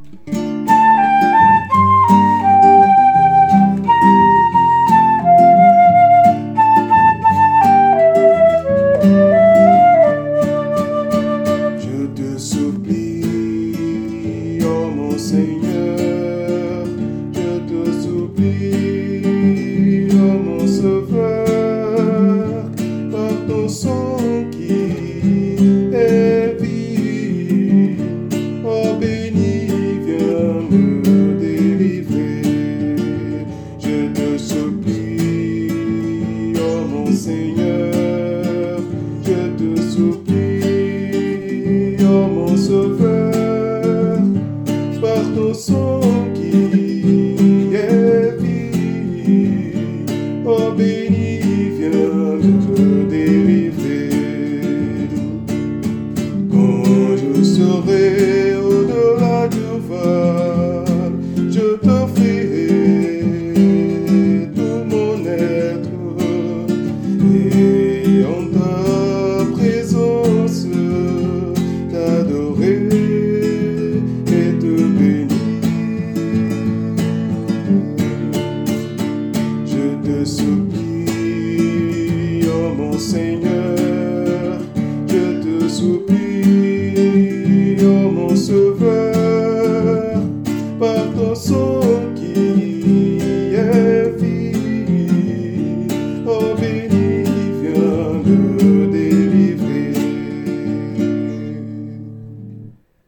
Je te supplie, oh mon Seigneur, je te supplie, oh mon Sauveur, par ton sang qui est vie, oh béni, viens me délivrer. Je te supplie, oh mon Seigneur, je te supplie, oh mon Sauveur, par ton sang qui est vie, oh béni, viens me délivrer. Quand je serai au-delà du voile, je t'offrirai tout mon être, et en ta présence t'adorer et te bénir. Je te supplie, oh mon Seigneur,